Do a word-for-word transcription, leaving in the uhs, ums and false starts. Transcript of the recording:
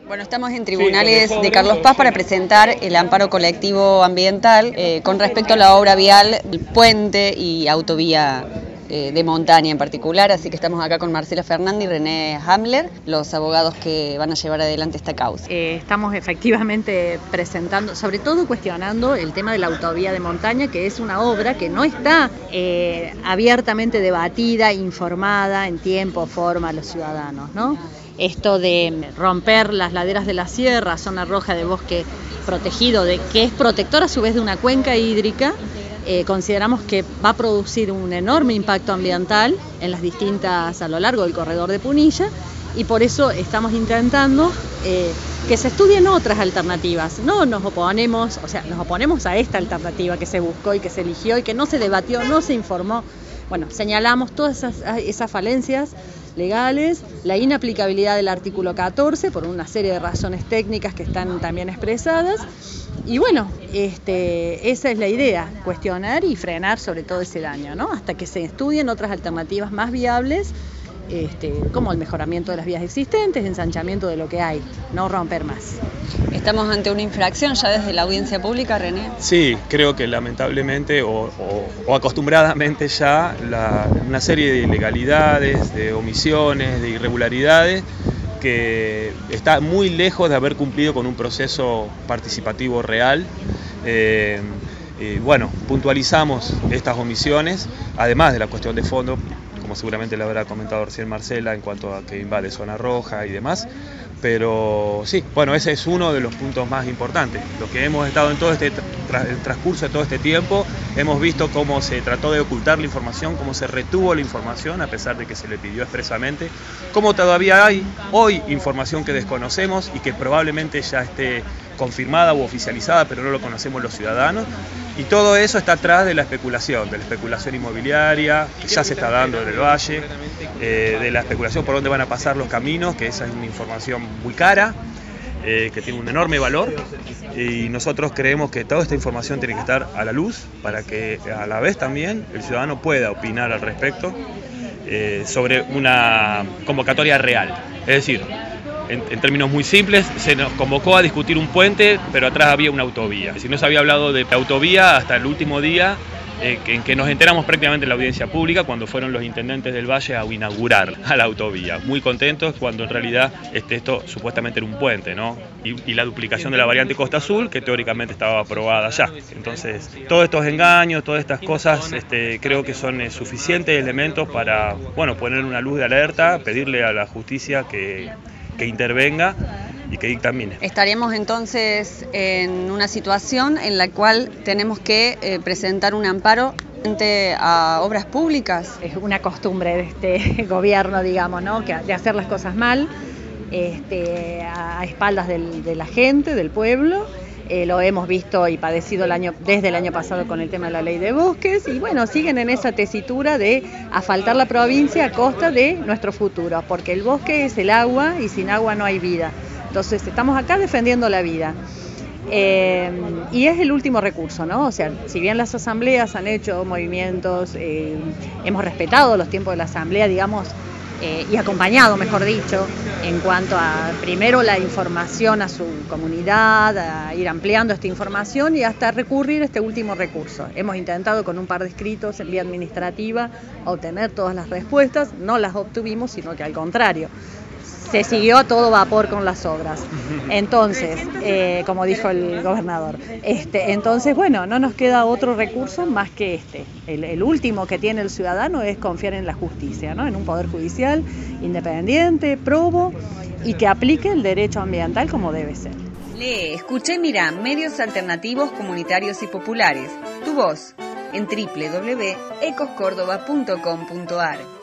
Bueno, estamos en tribunales de Carlos Paz para presentar el amparo colectivo ambiental eh, con respecto a la obra vial, el puente y autovía eh, de montaña en particular, así que estamos acá con Marcela Fernández y René Hamler, los abogados que van a llevar adelante esta causa. Eh, estamos efectivamente presentando, sobre todo cuestionando el tema de la autovía de montaña, que es una obra que no está eh, abiertamente debatida, informada en tiempo, forma a los ciudadanos, ¿no? Esto de romper las laderas de la sierra, zona roja de bosque protegido, de, que es protector a su vez de una cuenca hídrica, eh, consideramos que va a producir un enorme impacto ambiental en las distintas, a lo largo del corredor de Punilla, y por eso estamos intentando eh, que se estudien otras alternativas. No nos oponemos, o sea, nos oponemos a esta alternativa que se buscó y que se eligió y que no se debatió, no se informó. Bueno, señalamos todas esas, esas falencias legales, la inaplicabilidad del artículo catorce por una serie de razones técnicas que están también expresadas, y bueno, este, esa es la idea, cuestionar y frenar sobre todo ese daño, ¿no? Hasta que se estudien otras alternativas más viables, este, como el mejoramiento de las vías existentes, ensanchamiento de lo que hay, no romper más. ¿Estamos ante una infracción ya desde la audiencia pública, René? Sí, creo que lamentablemente o, o, o acostumbradamente ya la, una serie de ilegalidades, de omisiones, de irregularidades que está muy lejos de haber cumplido con un proceso participativo real. Eh, y bueno, puntualizamos estas omisiones, además de la cuestión de fondo, como seguramente lo habrá comentado recién Marcela, en cuanto a que invade zona roja y demás. Pero sí, bueno, ese es uno de los puntos más importantes. Lo que hemos estado en todo este tra el transcurso de todo este tiempo, hemos visto cómo se trató de ocultar la información, cómo se retuvo la información a pesar de que se le pidió expresamente, cómo todavía hay hoy información que desconocemos y que probablemente ya esté confirmada u oficializada, pero no lo conocemos los ciudadanos. Y todo eso está atrás de la especulación, de la especulación inmobiliaria, que ya se está dando en el valle, eh, de la especulación por dónde van a pasar los caminos, que esa es una información muy cara, eh, que tiene un enorme valor, y nosotros creemos que toda esta información tiene que estar a la luz para que a la vez también el ciudadano pueda opinar al respecto eh, sobre una convocatoria real. Es decir, En, en términos muy simples, se nos convocó a discutir un puente, pero atrás había una autovía. Si no se había hablado de autovía hasta el último día eh, en que nos enteramos prácticamente en la audiencia pública, cuando fueron los intendentes del Valle a inaugurar a la autovía. Muy contentos cuando en realidad este, esto supuestamente era un puente, ¿no? Y, y la duplicación de la variante Costa Azul, que teóricamente estaba aprobada ya. Entonces, todos estos engaños, todas estas cosas, este, creo que son eh, suficientes elementos para, bueno, poner una luz de alerta, pedirle a la justicia que... que intervenga y que dictamine. Estaríamos entonces en una situación en la cual tenemos que eh, presentar un amparo frente a obras públicas. Es una costumbre de este gobierno, digamos, ¿no? Que, de hacer las cosas mal, este, a, a espaldas del, de la gente, del pueblo. Eh, lo hemos visto y padecido el año, desde el año pasado con el tema de la ley de bosques, y bueno, siguen en esa tesitura de asfaltar la provincia a costa de nuestro futuro, porque el bosque es el agua y sin agua no hay vida. Entonces estamos acá defendiendo la vida. Eh, y es el último recurso, ¿no? O sea, si bien las asambleas han hecho movimientos, eh, hemos respetado los tiempos de la asamblea, digamos, Eh, y acompañado, mejor dicho, en cuanto a, primero, la información a su comunidad, a ir ampliando esta información y hasta recurrir a este último recurso. Hemos intentado con un par de escritos en vía administrativa obtener todas las respuestas, no las obtuvimos, sino que al contrario, se siguió a todo vapor con las obras. Entonces, eh, como dijo el gobernador, este, entonces, bueno, no nos queda otro recurso más que este. El, el último que tiene el ciudadano es confiar en la justicia, ¿no? En un poder judicial independiente, probo y que aplique el derecho ambiental como debe ser. Lee, escucha y mira medios alternativos, comunitarios y populares. Tu voz en doble u doble u doble u punto ecos córdoba punto com punto ar.